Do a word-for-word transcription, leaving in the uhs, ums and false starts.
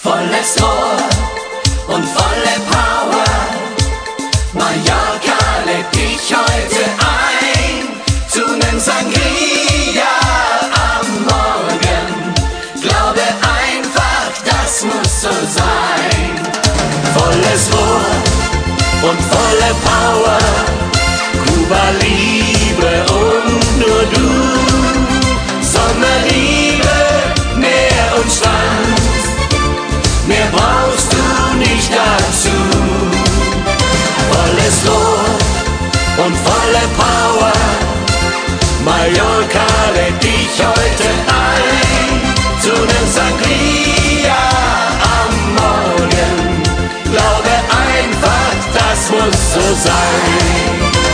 volles Rohr und volle Power. Mallorca lädt dich heute ein zu nem Sangria am Morgen. Glaube einfach, das muss so sein. Volles Rohr und volle Power, Cuba Libre und nur du. Sonne, Liebe, Meer und Strand, mehr brauchst du nicht dazu. Volles Rohr und volle Power, Mallorca lädt dich heute ein zu nem Sangria am Morgen. Glaube einfach, das muss so sein.